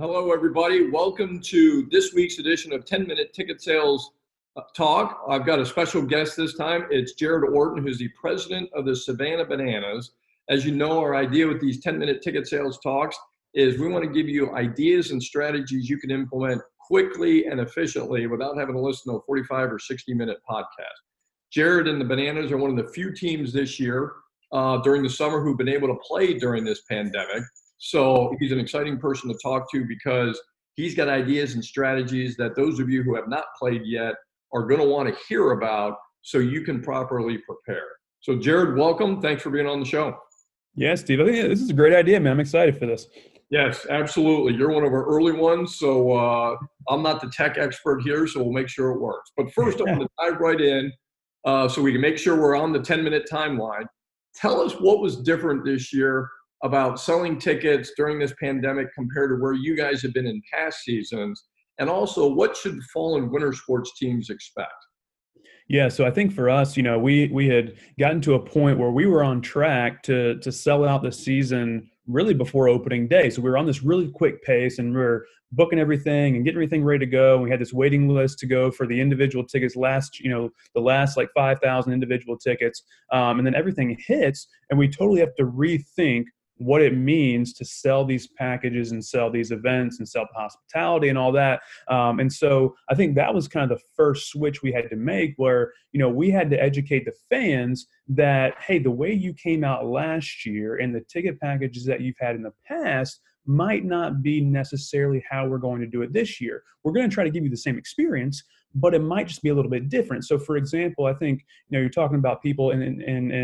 Hello, everybody. Welcome to this week's edition of 10-Minute Ticket Sales Talk. I've got a special guest this time. It's Jared Orton, who's the president of the Savannah Bananas. As you know, our idea with these 10-minute ticket sales talks is we want to give you ideas and strategies you can implement quickly and efficiently without having to listen to a 45 or 60-minute podcast. Jared and the Bananas are one of the few teams this year during the summer who've been able to play during this pandemic. So he's an exciting person to talk to because he's got ideas and strategies that those of you who have not played yet are going to want to hear about so you can properly prepare. So Jared, welcome. Thanks for being on the show. Yeah, Steve, I think this is a great idea, man. I'm excited for this. Yes, absolutely. You're one of our early ones, so I'm not the tech expert here, so we'll make sure it works. But first, I want to dive right in so we can make sure we're on the 10-minute timeline. Tell us what was different this year about selling tickets during this pandemic compared to where you guys have been in past seasons, and also what should fall and winter sports teams expect? Yeah, so I think for us, we had gotten to a point where we were on track to sell out the season really before opening day. So we were on this really quick pace, and we were booking everything and getting everything ready to go. We had this waiting list to go for the individual tickets, the last like 5,000 individual tickets, and then everything hits, and we totally have to rethink what it means to sell these packages and sell these events and sell the hospitality and all that. And so I think that was kind of the first switch we had to make where, we had to educate the fans that, hey, the way you came out last year and the ticket packages that you've had in the past might not be necessarily how we're going to do it this year. We're going to try to give you the same experience, but it might just be a little bit different. So for example, I think, you're talking about people in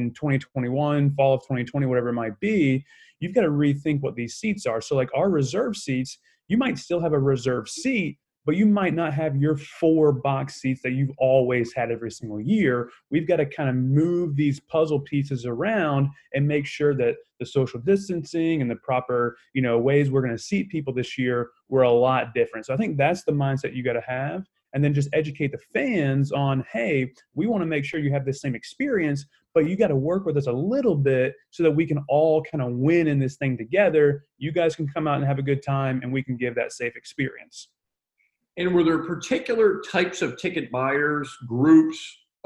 2021, fall of 2020, whatever it might be, you've got to rethink what these seats are. So like our reserve seats, you might still have a reserve seat, but you might not have your 4 box seats that you've always had every single year. We've got to kind of move these puzzle pieces around and make sure that the social distancing and the proper, ways we're going to seat people this year were a lot different. So I think that's the mindset you got to have. And then just educate the fans on, hey, we want to make sure you have the same experience, but you got to work with us a little bit so that we can all kind of win in this thing together. You guys can come out and have a good time, and we can give that safe experience. And were there particular types of ticket buyers, groups,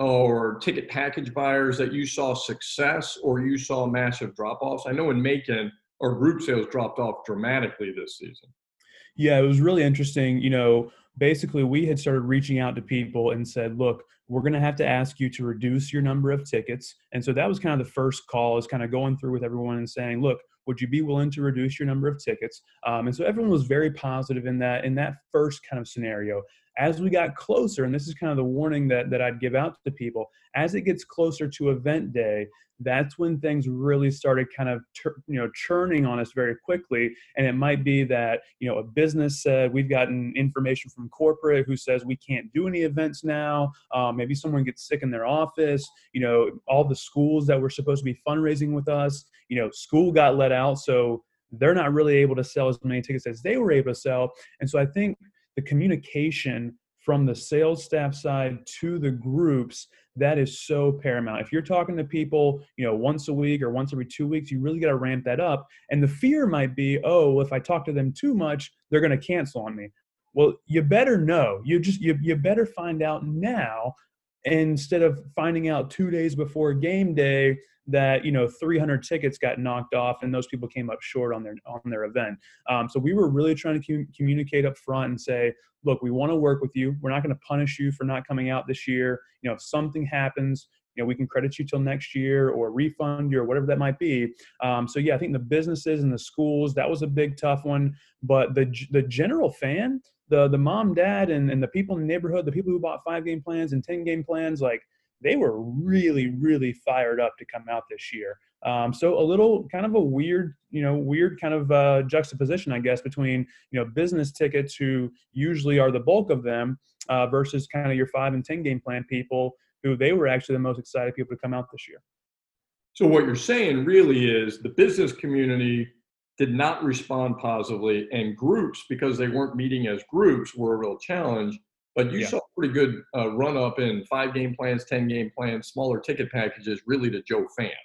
or ticket package buyers that you saw success or you saw massive drop-offs? I know in Macon, our group sales dropped off dramatically this season. Yeah, it was really interesting. Basically we had started reaching out to people and said, look, we're going to have to ask you to reduce your number of tickets. And so that was kind of the first call, is kind of going through with everyone and saying, look, would you be willing to reduce your number of tickets? And so everyone was very positive in that first kind of scenario. As we got closer, and this is kind of the warning that I'd give out to people, as it gets closer to event day, that's when things really started kind of churning on us very quickly. And it might be that a business said, we've gotten information from corporate who says we can't do any events now. Maybe someone gets sick in their office. All the schools that were supposed to be fundraising with us, school got let out, so they're not really able to sell as many tickets as they were able to sell. And so I think the communication from the sales staff side to the groups, that is so paramount. If you're talking to people, once a week or once every 2 weeks, you really got to ramp that up. And the fear might be, oh, well, if I talk to them too much, they're going to cancel on me. Well, you better know. You better find out now, instead of finding out 2 days before game day that 300 tickets got knocked off and those people came up short on their event. So we were really trying to communicate up front and say, look, we want to work with you. We're not going to punish you for not coming out this year. If something happens, we can credit you till next year or refund you or whatever that might be. So yeah, I think the businesses and the schools, that was a big tough one. But the general fan, the mom, dad, and the people in the neighborhood, the people who bought 5-game plans and 10-game plans, like, they were really, really fired up to come out this year. So a little kind of a weird kind of juxtaposition, I guess, between, business tickets, who usually are the bulk of them, versus kind of your 5 and 10 game plan people, who they were actually the most excited people to come out this year. So what you're saying really is the business community did not respond positively, and groups, because they weren't meeting as groups, were a real challenge. But you saw a pretty good run up in 5-game plans, 10-game plans, smaller ticket packages, really to Joe fan.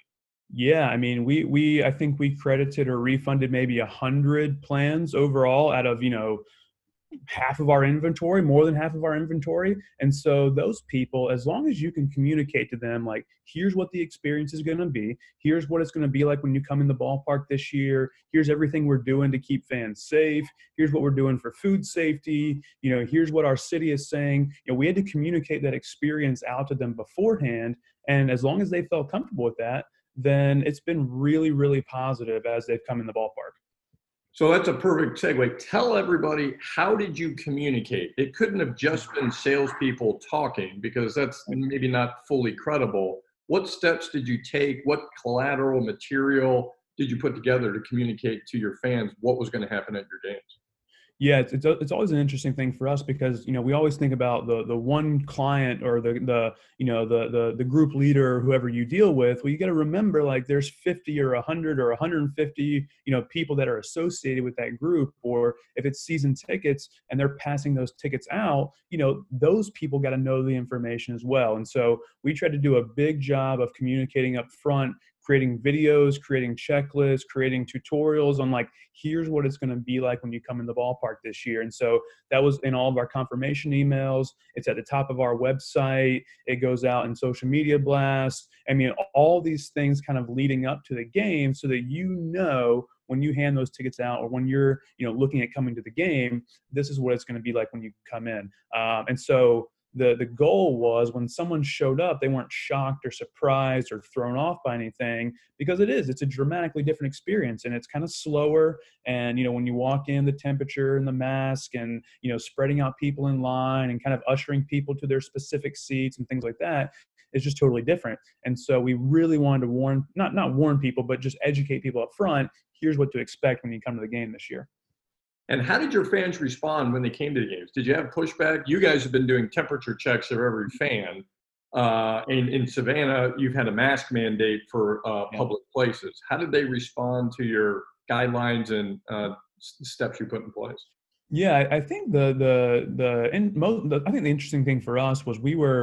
Yeah, I mean, I think we credited or refunded maybe 100 plans overall out of, half of our inventory, more than half of our inventory. And so those people, as long as you can communicate to them, like, here's what the experience is going to be, here's what it's going to be like when you come in the ballpark this year, here's everything we're doing to keep fans safe, here's what we're doing for food safety, here's what our city is saying. We had to communicate that experience out to them beforehand. And as long as they felt comfortable with that, then it's been really, really positive as they've come in the ballpark. So that's a perfect segue. Tell everybody, how did you communicate? It couldn't have just been salespeople talking, because that's maybe not fully credible. What steps did you take? What collateral material did you put together to communicate to your fans what was going to happen at your games? Yeah, it's always an interesting thing for us because we always think about the one client or the group leader or whoever you deal with. Well, you got to remember, like, there's 50 or 100 or 150 people that are associated with that group. Or if it's season tickets and they're passing those tickets out, those people got to know the information as well. And so we tried to do a big job of communicating up front, creating videos, creating checklists, creating tutorials on, like, here's what it's going to be like when you come in the ballpark this year. And so that was in all of our confirmation emails. It's at the top of our website. It goes out in social media blasts. I mean, all these things kind of leading up to the game so that when you hand those tickets out, or when you're looking at coming to the game, this is what it's going to be like when you come in. And so the goal was, when someone showed up, they weren't shocked or surprised or thrown off by anything, because it's a dramatically different experience, and it's kind of slower. And when you walk in, the temperature and the mask and spreading out people in line and kind of ushering people to their specific seats and things like that, is just totally different. And so we really wanted to not warn people, but just educate people up front. Here's what to expect when you come to the game this year. And how did your fans respond when they came to the games? Did you have pushback? You guys have been doing temperature checks of every fan. In Savannah, you've had a mask mandate for public places. How did they respond to your guidelines and steps you put in place? Yeah, I think I think the interesting thing for us was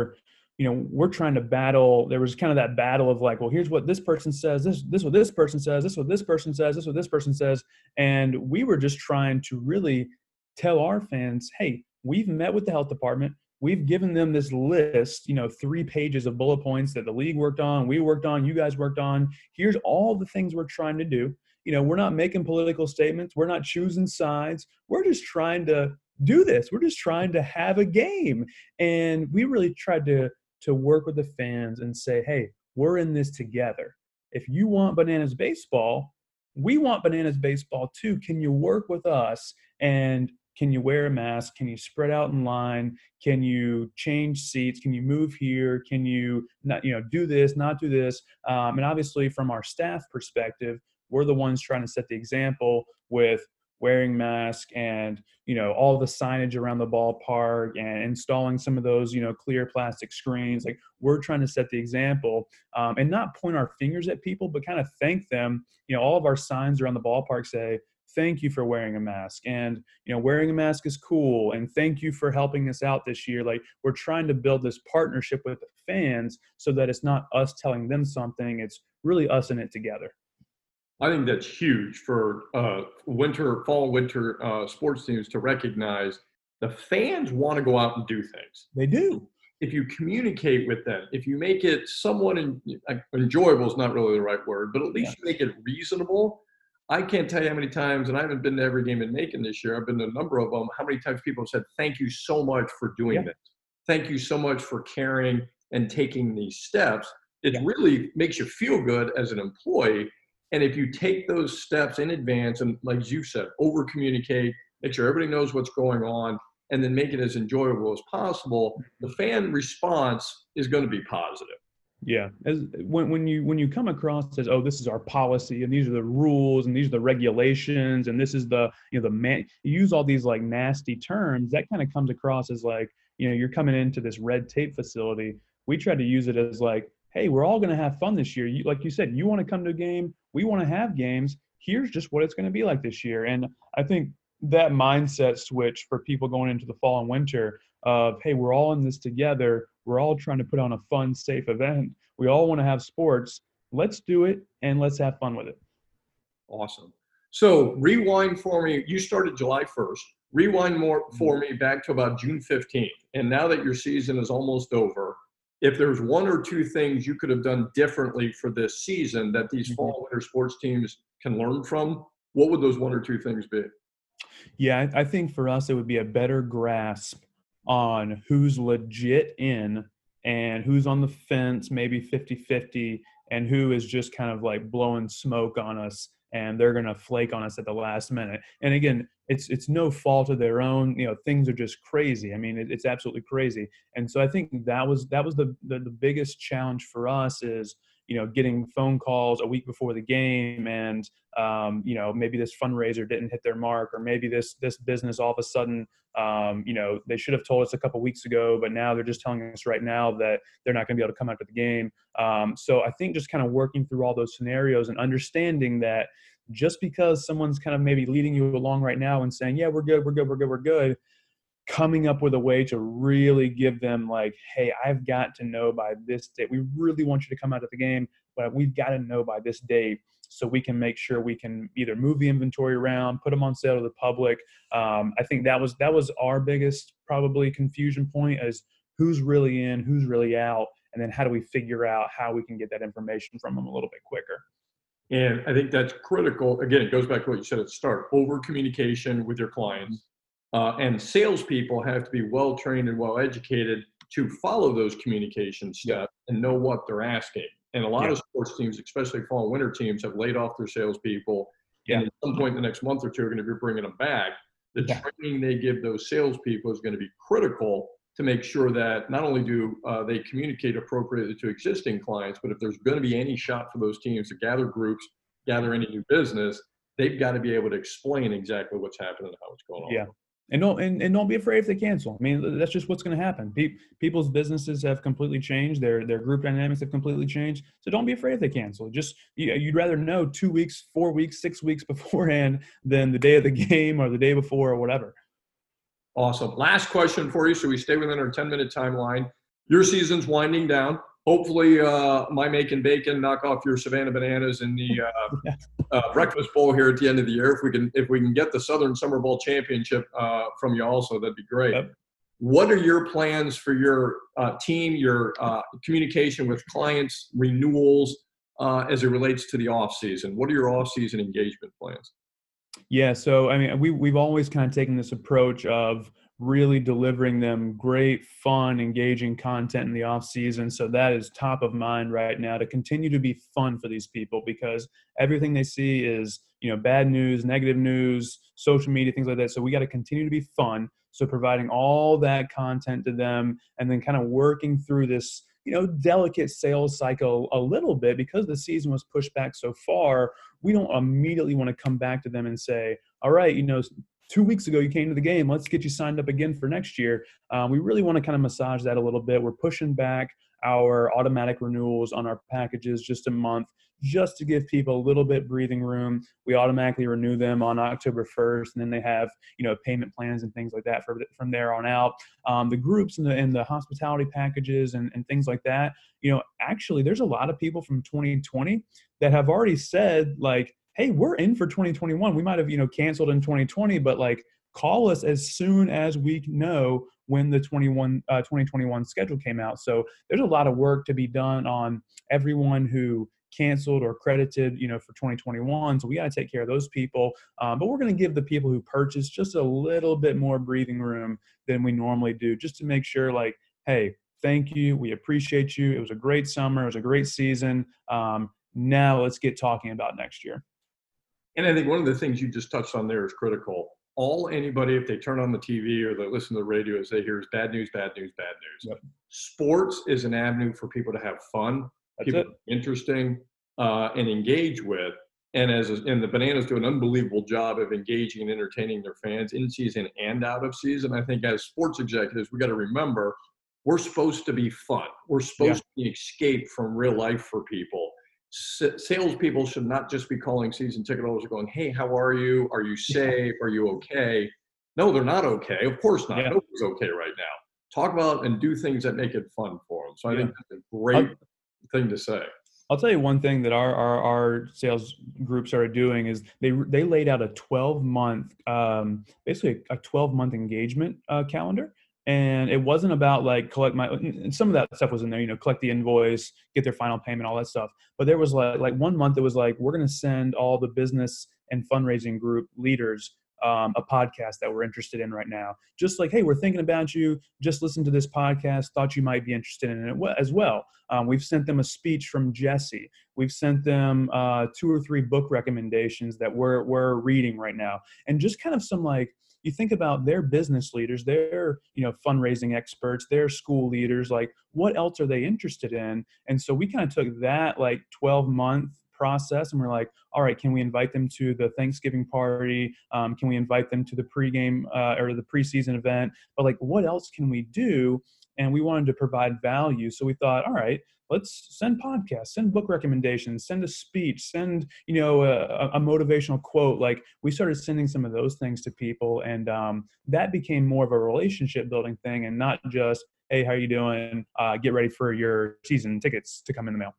we're trying to battle. There was kind of that battle of, like, well, here's what this person says, this what this person says, this what this person says, this what this person says. And we were just trying to really tell our fans, hey, we've met with the health department. We've given them this list, 3 pages of bullet points that the league worked on, we worked on, you guys worked on. Here's all the things we're trying to do. We're not making political statements. We're not choosing sides. We're just trying to do this. We're just trying to have a game. And we really tried to work with the fans and say, hey, we're in this together. If you want Bananas baseball, we want Bananas baseball too. Can you work with us? And can you wear a mask? Can you spread out in line? Can you change seats? Can you move here? Can you not, do this, not do this? And obviously, from our staff perspective, we're the ones trying to set the example with wearing masks and all the signage around the ballpark and installing some of those clear plastic screens. Like, we're trying to set the example, and not point our fingers at people, but kind of thank them. All of our signs around the ballpark say, thank you for wearing a mask, and wearing a mask is cool, and thank you for helping us out this year. Like, we're trying to build this partnership with the fans so that it's not us telling them something, it's really us in it together. I think that's huge for fall, winter sports teams to recognize the fans want to go out and do things. They do. If you communicate with them, if you make it somewhat enjoyable is not really the right word, but at least you make it reasonable. I can't tell you how many times, and I haven't been to every game in Macon this year, I've been to a number of them, how many times people have said, thank you so much for doing this. Thank you so much for caring and taking these steps. It really makes you feel good as an employee. And if you take those steps in advance and, like you said, over communicate, make sure everybody knows what's going on, and then make it as enjoyable as possible, the fan response is going to be positive. Yeah, when you come across as, oh, this is our policy and these are the rules and these are the regulations and this is the you use all these like nasty terms, that kind of comes across as like you're coming into this red tape facility. We try to use it as like, hey, we're all going to have fun this year. Like you said, you want to come to a game, we want to have games. Here's just what it's going to be like this year. And I think that mindset switch for people going into the fall and winter of, hey, we're all in this together. We're all trying to put on a fun, safe event. We all want to have sports. let's do it and let's have fun with it. Awesome. So rewind for me. You started July 1st. Rewind more for me back to about June 15th. And now that your season is almost over, if there's one or two things you could have done differently for this season that these fall winter sports teams can learn from, what would those one or two things be? Yeah, I think for us, it would be a better grasp on who's legit in and who's on the fence, maybe 50-50, and who is just kind of like blowing smoke on us and they're going to flake on us at the last minute. And again, it's no fault of their own. Things are just crazy. I mean, it's absolutely crazy. And so I think that was the biggest challenge for us is, getting phone calls a week before the game and, maybe this fundraiser didn't hit their mark, or maybe this business all of a sudden, they should have told us a couple weeks ago, but now they're just telling us right now that they're not going to be able to come out to the game. So I think just kind of working through all those scenarios and understanding that just because someone's kind of maybe leading you along right now and saying, yeah, we're good, coming up with a way to really give them like, hey, I've got to know by this date. We really want you to come out of the game, but we've got to know by this date so we can make sure we can either move the inventory around, put them on sale to the public. I think that was our biggest probably confusion point is who's really in, who's really out, and then how do we figure out how we can get that information from them a little bit quicker. And I think that's critical. Again, it goes back to what you said at the start, over communication with your clients. And salespeople have to be well trained and well educated to follow those communication steps and know what they're asking. And a lot of sports teams, especially fall and winter teams, have laid off their salespeople. And at some point in the next month or two, are going to be bringing them back. The training they give those salespeople is going to be critical to make sure that not only do they communicate appropriately to existing clients, but if there's going to be any shot for those teams to gather groups, gather any new business, they've got to be able to explain exactly what's happening and how it's going on. Yeah. And don't be afraid if they cancel. I mean, that's just what's going to happen. People's businesses have completely changed. Their group dynamics have completely changed. So don't be afraid if they cancel. Just you'd rather know 2 weeks, 4 weeks, 6 weeks beforehand than the day of the game or the day before or whatever. Awesome. Last question for you, so we stay within our 10-minute timeline. Your season's winding down. Hopefully, my making bacon knock off your Savannah Bananas in the Breakfast Bowl here at the end of the year. If we can get the Southern Summer Bowl championship from you also, that'd be great. Yep. What are your plans for your team, your communication with clients, renewals as it relates to the off season? What are your off season engagement plans? Yeah, so I mean, we've always kind of taken this approach of really delivering them great, fun, engaging content in the off season. So that is top of mind right now to continue to be fun for these people, because everything they see is, bad news, negative news, social media, things like that. So we got to continue to be fun. So providing all that content to them and then kind of working through this, delicate sales cycle a little bit, because the season was pushed back so far. We don't immediately want to come back to them and say, all right, 2 weeks ago you came to the game, let's get you signed up again for next year. We really want to kind of massage that a little bit. We're pushing back our automatic renewals on our packages just a month, just to give people a little bit breathing room. We automatically renew them on October 1st, and then they have, payment plans and things like that from there on out. The groups and the hospitality packages and things like that, actually there's a lot of people from 2020 that have already said like, hey, we're in for 2021. We might have, canceled in 2020, but like call us as soon as we know when the 2021 schedule came out. So there's a lot of work to be done on everyone who canceled or credited, for 2021. So we got to take care of those people. But we're going to give the people who purchased just a little bit more breathing room than we normally do, just to make sure like, hey, thank you. We appreciate you. It was a great summer. It was a great season. Now let's get talking about next year. And I think one of the things you just touched on there is critical. Anybody, if they turn on the TV or they listen to the radio, as they hear is bad news, bad news, bad news. Yep. Sports is an avenue for people to have fun, interesting, and engage with. And and the Bananas do an unbelievable job of engaging and entertaining their fans in season and out of season. I think as sports executives, we got to remember we're supposed to be fun. We're supposed to be an escape from real life for people. Salespeople should not just be calling season ticket holders going, hey, how are you? Are you safe? Are you okay? No, they're not okay. Of course not. Nobody's okay right now. Talk about and do things that make it fun for them. So I think that's a great thing to say. I'll tell you one thing that our sales group started doing is they laid out a 12-month, basically a 12-month engagement calendar. And it wasn't about like collect my, and some of that stuff was in there, collect the invoice, get their final payment, all that stuff. But there was like 1 month, it was like, we're going to send all the business and fundraising group leaders a podcast that we're interested in right now. Just like, hey, we're thinking about you. Just listen to this podcast. Thought you might be interested in it as well. We've sent them a speech from Jesse. We've sent them 2 or 3 book recommendations that we're reading right now, and just kind of some like, you think about their business leaders, their fundraising experts, their school leaders, like what else are they interested in? And so we kind of took that like 12-month process and we're like, all right, can we invite them to the Thanksgiving party? Can we invite them to the pregame or the preseason event? But like, what else can we do? And we wanted to provide value. So we thought, all right, let's send podcasts, send book recommendations, send a speech, send, a motivational quote. Like we started sending some of those things to people. And that became more of a relationship building thing and not just, hey, how are you doing? Get ready for your season tickets to come in the mail.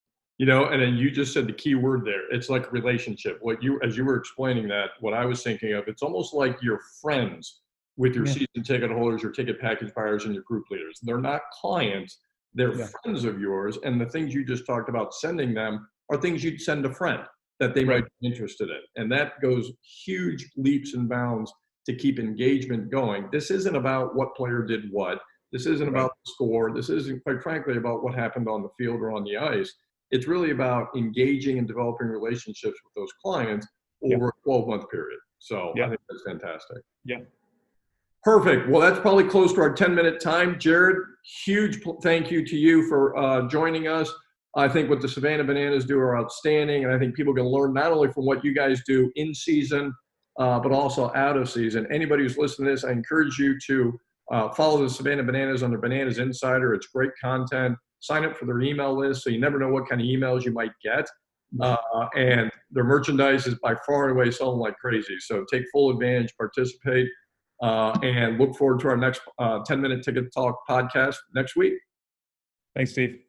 And then you just said the key word there. It's like relationship. As you were explaining that, what I was thinking of, it's almost like you're friends with your season ticket holders, your ticket package buyers, and your group leaders. They're not clients. They're friends of yours. And the things you just talked about sending them are things you'd send a friend that they might be interested in. And that goes huge leaps and bounds to keep engagement going. This isn't about what player did what. This isn't about the score. This isn't, quite frankly, about what happened on the field or on the ice. It's really about engaging and developing relationships with those clients over a 12-month period. So I think that's fantastic. Yeah. Perfect. Well, that's probably close to our 10-minute time. Jared, huge thank you to you for joining us. I think what the Savannah Bananas do are outstanding, and I think people can learn not only from what you guys do in season, but also out of season. Anybody who's listening to this, I encourage you to follow the Savannah Bananas on their Bananas Insider. It's great content. Sign up for their email list so you never know what kind of emails you might get. And their merchandise is by far and away selling like crazy. So take full advantage, participate, and look forward to our next 10-minute Ticket Talk podcast next week. Thanks, Steve.